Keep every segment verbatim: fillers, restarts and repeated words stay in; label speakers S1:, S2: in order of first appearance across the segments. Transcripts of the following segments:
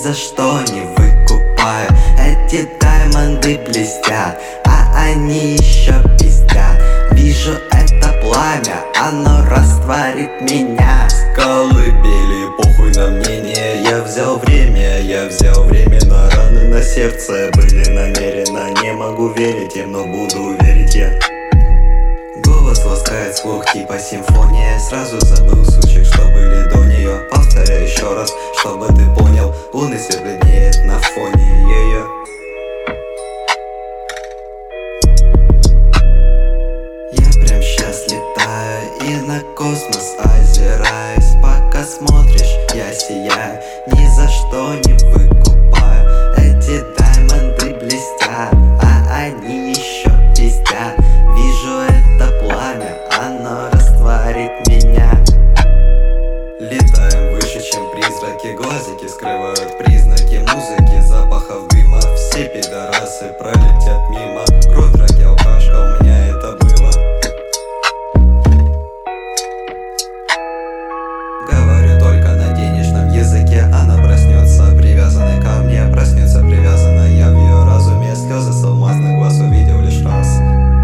S1: за что не выкупаю. Эти даймонды блестят, а они еще пиздят. Вижу это пламя, оно растворит меня.
S2: С колыбели, похуй на мнение. Я взял время, я взял время на раны на сердце были намеренно. Не могу верить им, но буду верить я. Голос ласкает слух, типа симфония. Сразу забыл сучек, что были до нее. Повторяю еще раз, чтобы ты понял. Лунный свет бледнеет на фоне ее. Я прям щас летаю и на космос озираюсь. Пока смотришь, я сияю, ни за что не выкупаю. Эти даймонды блестят, а они еще пиздят. Вижу это пламя, оно растворит меня. Летаем выше, чем призраки. Глазики скрывают признаки музыки, запахов дыма. Все пидорасы пролетят мимо. Кровь, драки, алкашка, у меня это было. Говорю только на денежном языке. Она проснется привязанной ко мне. Проснется привязанной я в ее разуме. Слезы с алмазных глаз увидел лишь раз.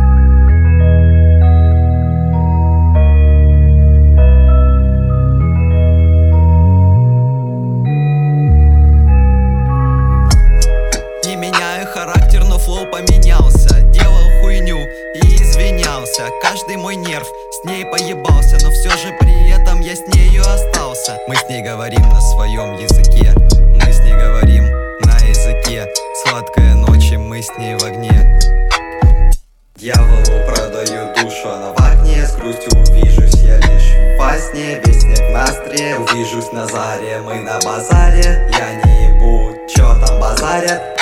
S3: Не меняю характер, но флоу поменялся. Делал хуйню и извинялся. Каждый мой нерв с ней поебался, но все же при этом я с нею остался. Мы с ней говорим на своем языке, мы с ней говорим на языке. Сладкая ночь, и мы с ней в огне.
S2: Дьяволу продаю душу, она в огне. С грустью увижусь я лишь во сне. Весь снег на стре, увижусь на заре. Мы на базаре, я не ебу, чё там базарят.